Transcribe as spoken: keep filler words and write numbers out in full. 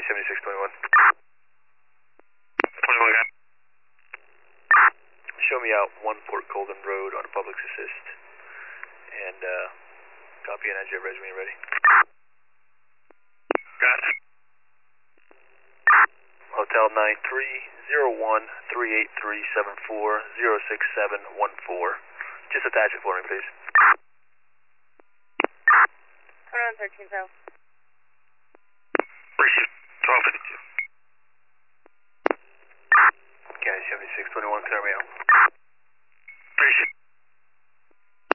seventy-six twenty-one. twenty-one, guy. Show me out one Port Colden Road on a Publix assist. And uh, copy and add your resume ready. Gotcha. Hotel nine three zero one three eight three seven four zero six seven one four. Just attach it for me, please. twenty-one thirteen, so.